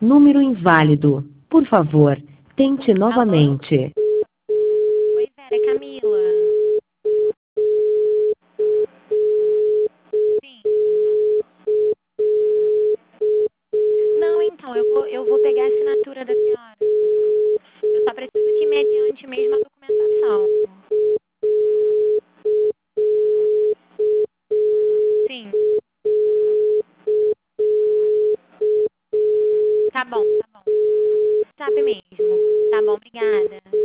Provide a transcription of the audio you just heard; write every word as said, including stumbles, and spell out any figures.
Número inválido. Por favor, tente Alô? novamente. Oi, Vera, é Camila. Sim. Não, então, eu vou, eu vou pegar a assinatura da senhora. Eu só preciso que me adiante mesmo a documentação. Sim. Tá bom, tá bom. Sabe mesmo. Tá bom, obrigada.